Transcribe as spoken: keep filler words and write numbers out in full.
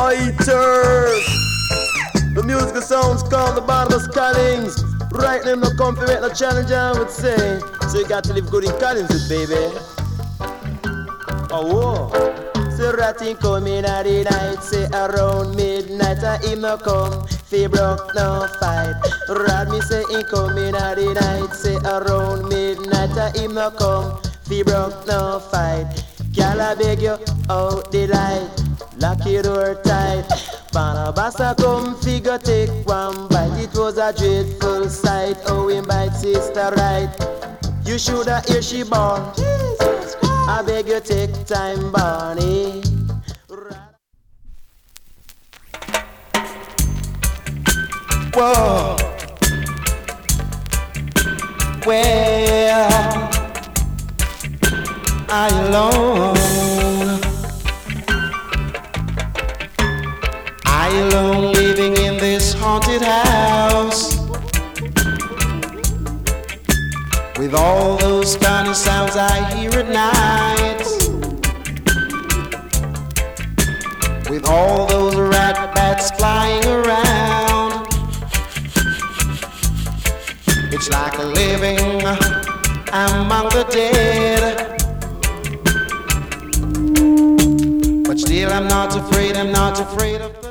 fighters. The musical sounds called the Barnabas Collins. Right name no come to make no challenge, I would say. So you got to live good in Collins, baby. Oh, whoa. So ratting coming at the night, say around midnight, I him no come, fi broke no fight. Rad me say he coming at the night, say around midnight, I him no come, fi broke no fight. Girl, I beg you out the light, lock your door tight. Barnabas a come figure take one bite. It was a dreadful sight. Oh, him bite sister right. You shoulda hear she born. I beg you take time, Barney. Whoa. Well, I alone. I alone living in this haunted house, with all those funny sounds I hear at night, with all those rat bats flying around. It's like living among the dead, but still I'm not afraid, I'm not afraid of the